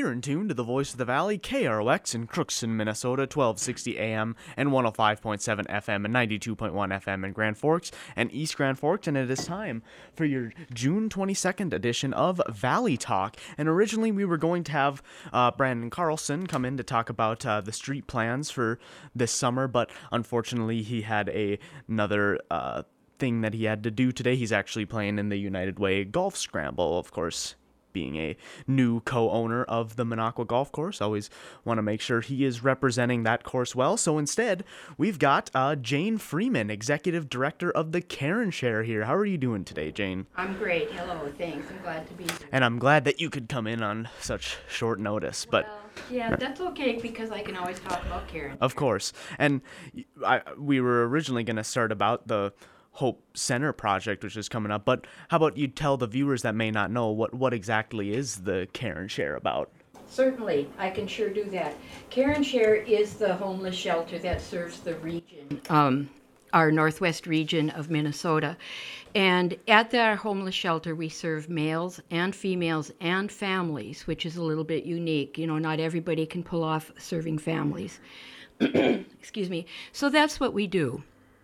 You're in tune to the voice of the valley, KROX in Crookston, Minnesota, 1260 AM and 105.7 FM and 92.1 FM in Grand Forks and East Grand Forks, and it is time for your June 22nd edition of Valley Talk. And originally we were going to have Brandon Carlson come in to talk about the street plans for this summer, but unfortunately he had another thing that he had to do today. He's actually playing in the United Way Golf Scramble, of course. Being a new co-owner of the Minocqua Golf Course, always want to make sure he is representing that course well. So instead, we've got Jane Freeman, Executive Director of the Karen Share here. How are you doing today, Jane? I'm great. Hello, thanks. I'm glad to be here. And I'm glad that you could come in on such short notice. But yeah, that's okay because I can always talk about Karen. Of course. And we were originally going to start about the Hope Center project, which is coming up, but how about you tell the viewers that may not know what exactly is the Karen Share about? Certainly, I can sure do that. Karen Share is the homeless shelter that serves the region, our northwest region of Minnesota. And at our homeless shelter, we serve males and females and families, which is a little bit unique. You know, not everybody can pull off serving families. Excuse me. So that's what we do.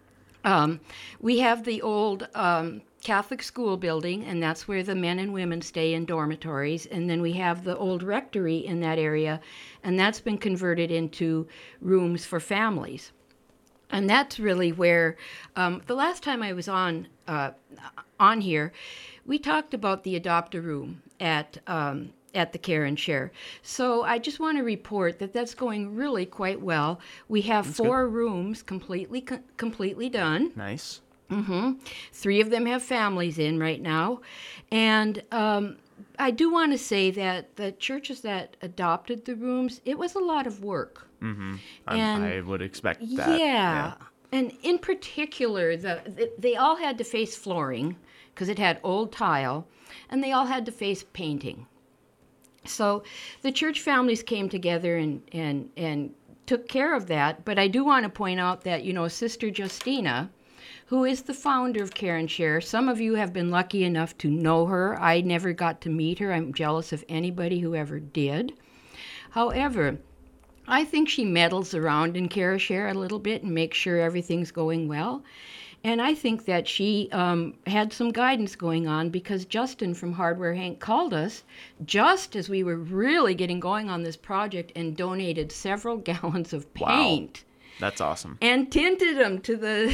We have the old Catholic school building, and that's where the men and women stay in dormitories. And then we have the old rectory in that area, and that's been converted into rooms for families. And that's really where, the last time I was on here, we talked about the adopt-a-room at the Karen Share. So I just want to report that that's going really quite well. We have that's 4 good. Rooms completely done. Nice. 3 of them have families in right now. And I do want to say that the churches that adopted the rooms, it was a lot of work. Mm-hmm. I would expect that. Yeah. And in particular, they all had to face flooring because it had old tile, and they all had to face painting. So the church families came together and took care of that. But I do want to point out that, you know, Sister Justina, who is the founder of Karen Share, some of you have been lucky enough to know her. I never got to meet her. I'm jealous of anybody who ever did. However, I think she meddles around in Karen Share a little bit and makes sure everything's going well. And I think that she had some guidance going on because Justin from Hardware Hank called us just as we were really getting going on this project and donated several gallons of paint. Wow. That's awesome. And tinted them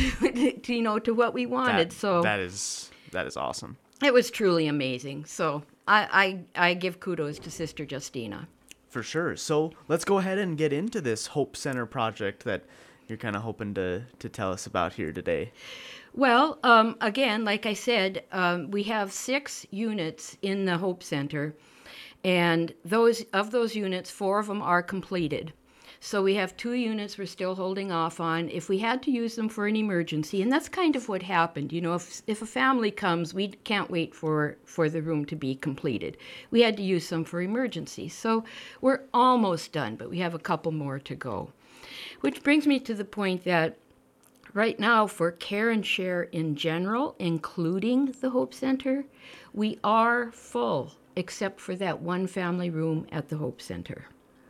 to what we wanted. That is awesome. It was truly amazing. So I give kudos to Sister Justina. For sure. So let's go ahead and get into this Hope Center project that you're kind of hoping to tell us about here today. Well, again, like I said, we have 6 units in the Hope Center, and of those units, 4 of them are completed. So we have 2 units we're still holding off on if we had to use them for an emergency, and that's kind of what happened. You know, if a family comes, we can't wait for the room to be completed. We had to use some for emergencies. So we're almost done, but we have a couple more to go. Which brings me to the point that right now for Karen Share in general, including the Hope Center, we are full except for that one family room at the Hope Center.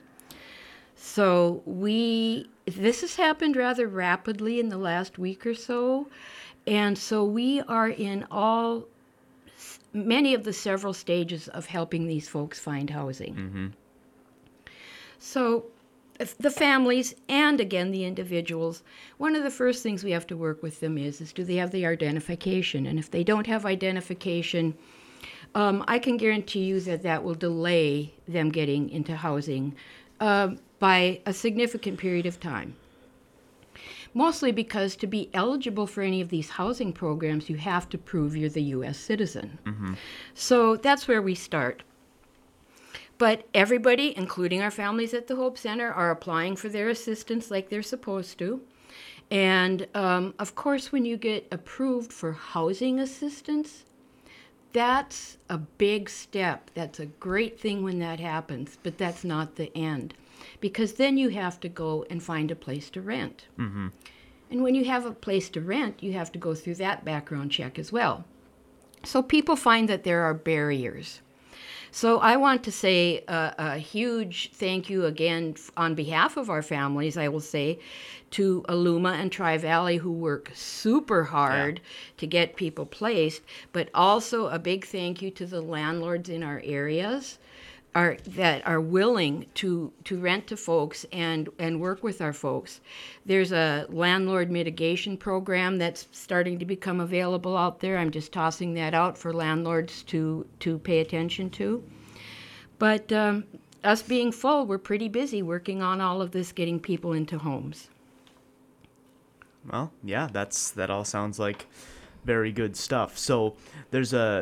So this has happened rather rapidly in the last week or so, and so we are in many of the several stages of helping these folks find housing. Mm-hmm. So the families and, again, the individuals, one of the first things we have to work with them is do they have the identification? And if they don't have identification, I can guarantee you that will delay them getting into housing by a significant period of time. Mostly because to be eligible for any of these housing programs, you have to prove you're the U.S. citizen. Mm-hmm. So that's where we start. But everybody, including our families at the Hope Center, are applying for their assistance like they're supposed to. And, of course, when you get approved for housing assistance, that's a big step. That's a great thing when that happens, but that's not the end. Because then you have to go and find a place to rent. Mm-hmm. And when you have a place to rent, you have to go through that background check as well. So people find that there are barriers. So I want to say a huge thank you again on behalf of our families, I will say, to Aluma and Tri-Valley, who work super hard to get people placed, but also a big thank you to the landlords in our areas that are willing to rent to folks and work with our folks. There's a landlord mitigation program that's starting to become available out there. I'm just tossing that out for landlords to pay attention to. But us being full, we're pretty busy working on all of this, getting people into homes. Well, yeah, that all sounds like very good stuff. So there's a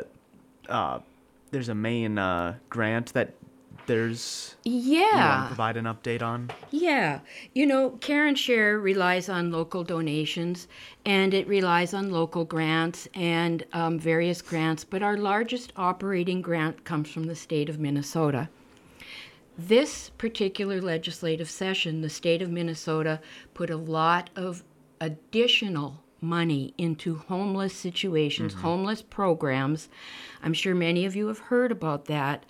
main grant that you want to provide an update on? Yeah. Care and Share relies on local donations, and it relies on local grants and various grants, but our largest operating grant comes from the state of Minnesota. This particular legislative session, the state of Minnesota put a lot of additional money into homeless situations, homeless programs. I'm sure many of you have heard about that.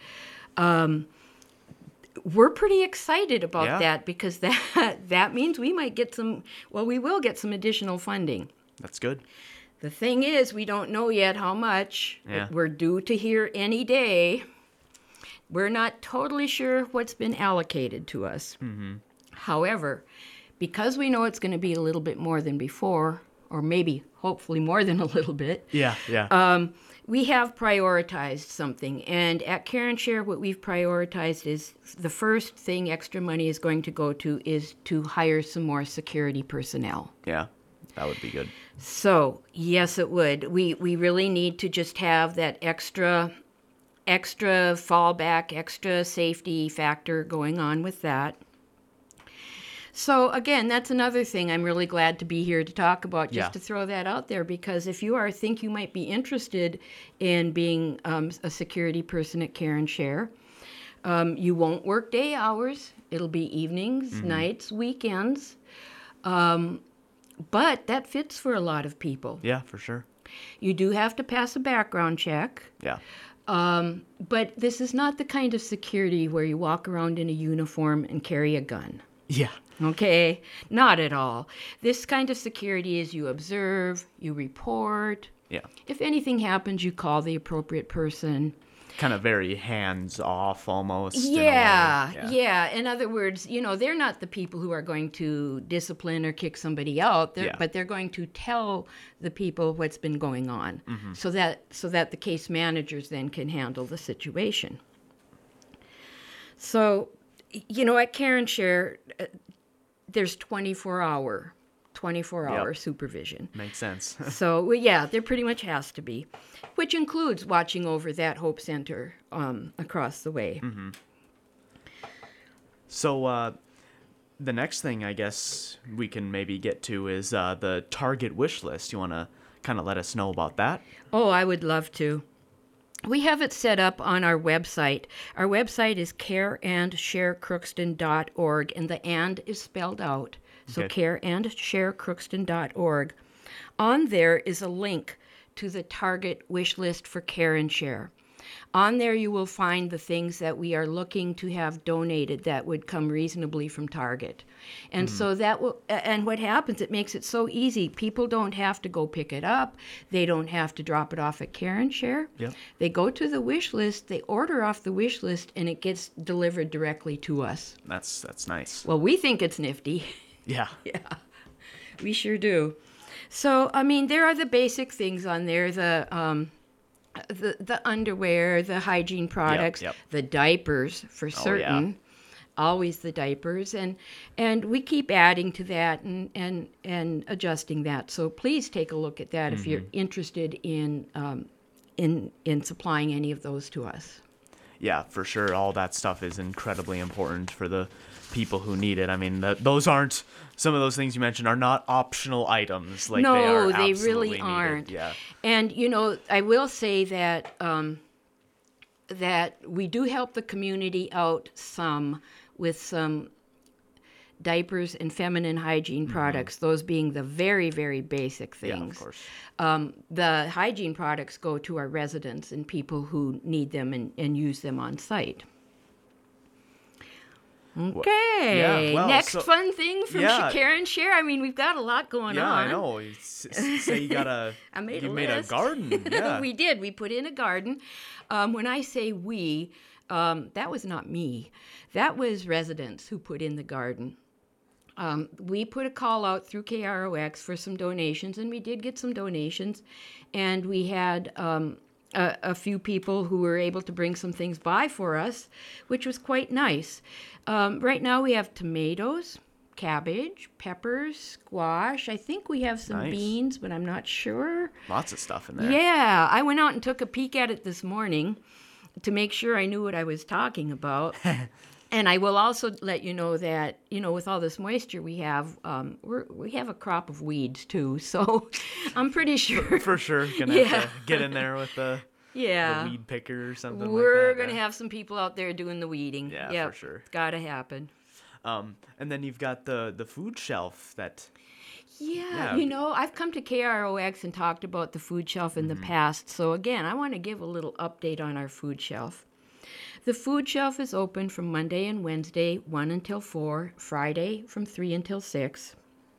We're pretty excited about that because that means we might get we will get some additional funding. That's good. The thing is, we don't know yet how much. Yeah. We're due to hear any day. We're not totally sure what's been allocated to us. Mm-hmm. However, because we know it's going to be a little bit more than before, or maybe hopefully more than a little bit. We have prioritized something, and at Care and Share, what we've prioritized is the first thing extra money is going to go to is to hire some more security personnel. Yeah, that would be good. So, yes, it would. We really need to just have that extra fallback, extra safety factor going on with that. So again, that's another thing I'm really glad to be here to talk about, just to throw that out there, because if you think you might be interested in being a security person at Care and Share, you won't work day hours. It'll be evenings, nights, weekends. But that fits for a lot of people. Yeah, for sure. You do have to pass a background check. Yeah. But this is not the kind of security where you walk around in a uniform and carry a gun. Yeah. Okay? Not at all. This kind of security is you observe, you report. Yeah. If anything happens, you call the appropriate person. Kind of very hands-off almost. Yeah. In other words, they're not the people who are going to discipline or kick somebody out, but they're going to tell the people what's been going on, so that the case managers then can handle the situation. So, at Care and Share, there's 24-hour supervision. Makes sense. So, there pretty much has to be, which includes watching over that Hope Center across the way. Mm-hmm. So, the next thing I guess we can maybe get to is the Target wish list. You want to kind of let us know about that? Oh, I would love to. We have it set up on our website. Our website is careandsharecrookston.org, and the "and" is spelled out. So careandsharecrookston.org. On there is a link to the Target wish list for Care and Share. On there you will find the things that we are looking to have donated that would come reasonably from Target. And so that will, and what happens, it makes it so easy. People don't have to go pick it up. They don't have to drop it off at Care and Share. Yep. They go to the wish list, they order off the wish list, and it gets delivered directly to us. That's nice. Well, we think it's nifty. Yeah. Yeah, we sure do. So, there are the basic things on there, the underwear, the hygiene products, the diapers for certain, always the diapers, and we keep adding to that and adjusting that. So please take a look at that if you're interested in supplying any of those to us. Yeah, for sure. All that stuff is incredibly important for the people who need it. Those aren't, some of those things you mentioned are not optional items. Like, no, they are they absolutely really needed. aren't. Yeah. And, I will say that that we do help the community out some with some diapers, and feminine hygiene products, those being the very, very basic things. Yeah, of course. The hygiene products go to our residents and people who need them and use them on site. Okay. Next fun thing from Care and Share. I mean, we've got a lot going on. Yeah, I know. Say you got a... you made a garden. Yeah. We did. We put in a garden. When I say we, that was not me. That was residents who put in the garden. We put a call out through KROX for some donations, and we did get some donations. And we had a few people who were able to bring some things by for us, which was quite nice. Right now we have tomatoes, cabbage, peppers, squash. I think we have some beans, but I'm not sure. Lots of stuff in there. Yeah, I went out and took a peek at it this morning to make sure I knew what I was talking about. And I will also let you know that, with all this moisture we have, we have a crop of weeds too. So I'm pretty sure. For sure. Gonna have to get in there with the weed picker or something We're going to have some people out there doing the weeding. Yeah, for sure. It's got to happen. And then you've got the food shelf that... Yeah, I've come to KROX and talked about the food shelf in the past. So again, I want to give a little update on our food shelf. The food shelf is open from Monday and Wednesday, 1 until 4, Friday from 3 until 6.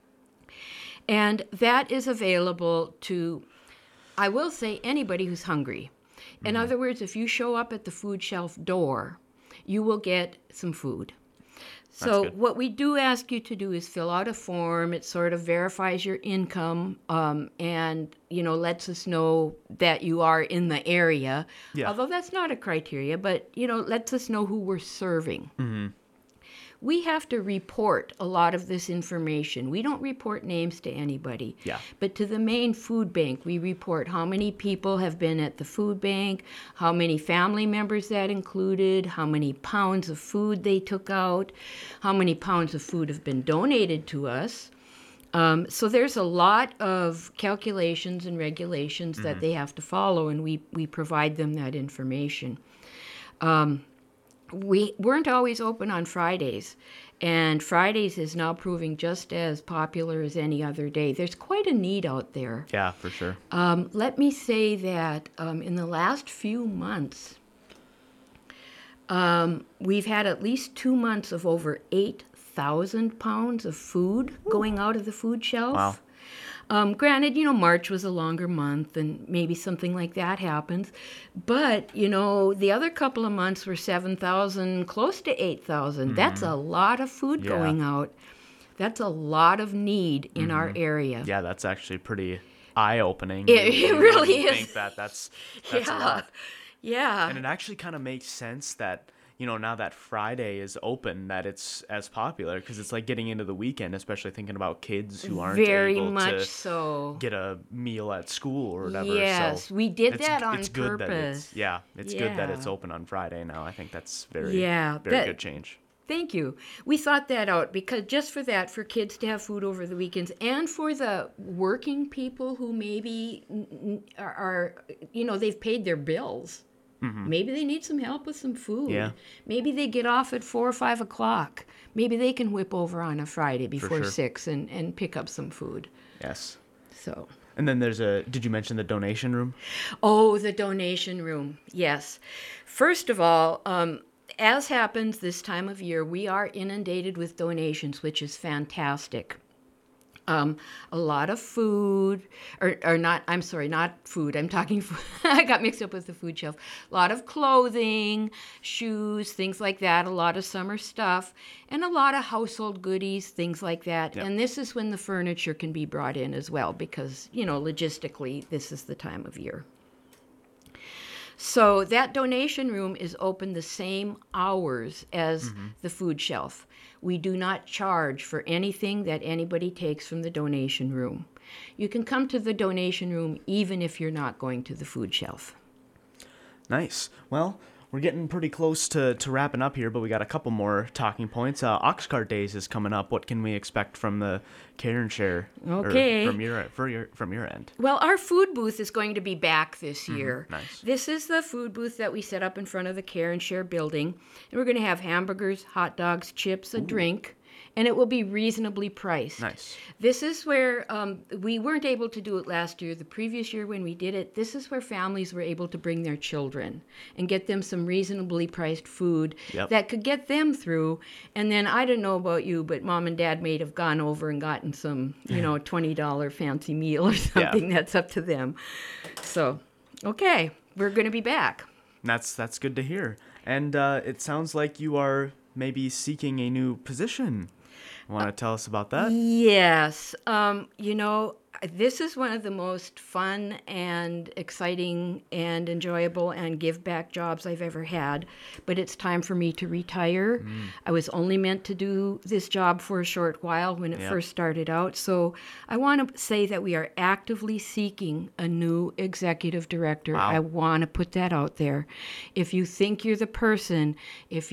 And that is available to, I will say, anybody who's hungry. In other words, if you show up at the food shelf door, you will get some food. So what we do ask you to do is fill out a form. It sort of verifies your income and, lets us know that you are in the area. Yeah. Although that's not a criteria, but, lets us know who we're serving. Mm-hmm. We have to report a lot of this information. We don't report names to anybody. Yeah. But to the main food bank, we report how many people have been at the food bank, how many family members that included, how many pounds of food they took out, how many pounds of food have been donated to us. So there's a lot of calculations and regulations that they have to follow, and we provide them that information. We weren't always open on Fridays, and Fridays is now proving just as popular as any other day. There's quite a need out there. Yeah, for sure. Let me say that in the last few months, we've had at least 2 months of over 8,000 pounds of food going out of the food shelf. Wow. Granted, March was a longer month and maybe something like that happens. But, the other couple of months were 7,000, close to 8,000. That's a lot of food going out. That's a lot of need in our area. Yeah, that's actually pretty eye-opening. It really is. Think that's a lot. Yeah. And it actually kind of makes sense that, now that Friday is open, that it's as popular, because it's like getting into the weekend, especially thinking about kids who aren't able to get a meal at school or whatever. Yes, so we did that on it's purpose. It's good that it's open on Friday now. I think that's very good change. Thank you. We thought that out because just for that, for kids to have food over the weekends, and for the working people who maybe are they've paid their bills. Mm-hmm. Maybe they need some help with some food. Yeah. Maybe they get off at 4 or 5 o'clock. Maybe they can whip over on a Friday before 6 and pick up some food. Yes. So. And then did you mention the donation room? Oh, the donation room. Yes. First of all, as happens this time of year, we are inundated with donations, which is fantastic. A lot of food, not food. I'm talking, I got mixed up with the food shelf. A lot of clothing, shoes, things like that, a lot of summer stuff, and a lot of household goodies, things like that. Yep. And this is when the furniture can be brought in as well because, logistically, this is the time of year. So that donation room is open the same hours as the food shelf. We do not charge for anything that anybody takes from the donation room. You can come to the donation room even if you're not going to the food shelf. Nice. Well, we're getting pretty close to wrapping up here, but we got a couple more talking points. Oxcart Days is coming up. What can we expect from the Care and Share? Okay. From your end. Well, our food booth is going to be back this year. Nice. This is the food booth that we set up in front of the Care and Share building, and we're going to have hamburgers, hot dogs, chips, a drink, and it will be reasonably priced. Nice. This is where we weren't able to do it last year. The previous year when we did it, this is where families were able to bring their children and get them some reasonably priced food Yep. that could get them through. And then I don't know about you, but Mom and Dad may have gone over and gotten some, $20 fancy meal or something. That's up to them. So, okay, we're going to be back. That's good to hear. And it sounds like you are maybe seeking a new position. Want to tell us about that? Yes. This is one of the most fun and exciting and enjoyable and give back jobs I've ever had, but it's time for me to retire. I was only meant to do this job for a short while when it first started out, so I want to say that we are actively seeking a new executive director. Wow. I want to put that out there. If you think you're the person, if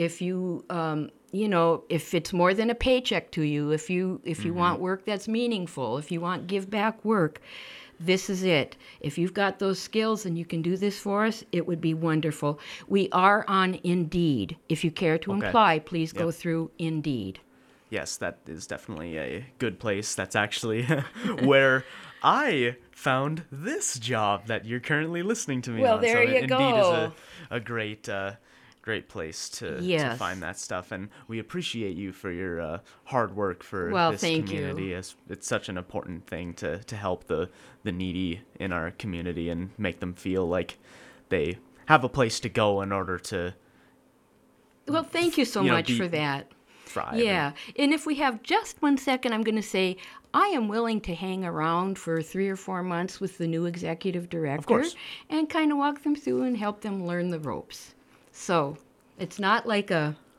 it's more than a paycheck to you, if you want work that's meaningful, if you want give back work, this is it. If you've got those skills and you can do this for us, it would be wonderful. We are on Indeed. If you care to apply, please go through Indeed. Yes, that is definitely a good place. That's actually where I found this job that you're currently listening to me Well, on. there so you go. Indeed is a great place to Yes. find that stuff, and we appreciate you for your hard work for this thank you. community. It's such an important thing to help the needy in our community and make them feel like they have a place to go in order to Well, thank you so much for that. thrive. Yeah. And if we have just 1 second, I'm going to say I am willing to hang around for 3 or 4 months with the new executive director course. and kind of walk them through and help them learn the ropes. So it's not like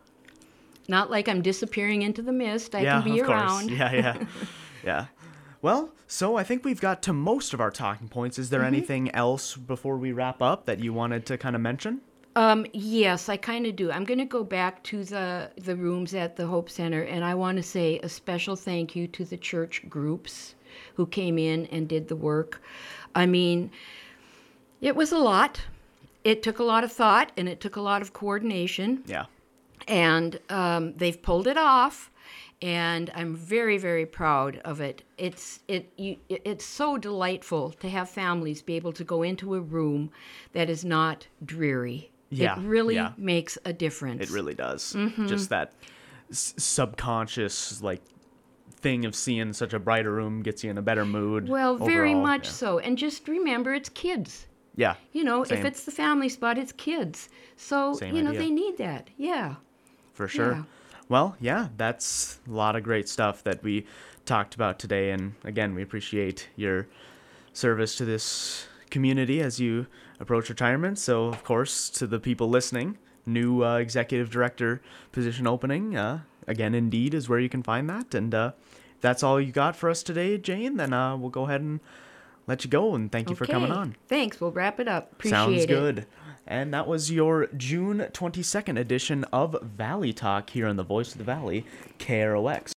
I'm disappearing into the mist. I can be of course. around. Yeah. Well, so I think we've got to most of our talking points. Is there anything else before we wrap up that you wanted to kind of mention? Yes, I kind of do. I'm going to go back to the rooms at the Hope Center, and I want to say a special thank you to the church groups who came in and did the work. I mean, it was a lot. It took a lot of thought, and it took a lot of coordination. Yeah. And they've pulled it off, and I'm very, very proud of it. It's so delightful to have families be able to go into a room that is not dreary. Yeah, It really yeah. makes a difference. It really does. Mm-hmm. Just that subconscious thing of seeing such a brighter room gets you in a better mood. Well, very overall. much Yeah. so. And just remember, it's kids. Yeah. If Same. it's the family spot, it's kids. So, Same idea. they need that. Yeah. For sure. Yeah. Well, yeah, that's a lot of great stuff that we talked about today. And again, we appreciate your service to this community as you approach retirement. So, of course, to the people listening, new executive director position opening. Again, Indeed is where you can find that. And if that's all you got for us today, Jane, then we'll go ahead and let you go. And thank you for coming on. Thanks. We'll wrap it up. Appreciate Sounds it. good. And that was your June 22nd edition of Valley Talk here on the Voice of the Valley, KROX.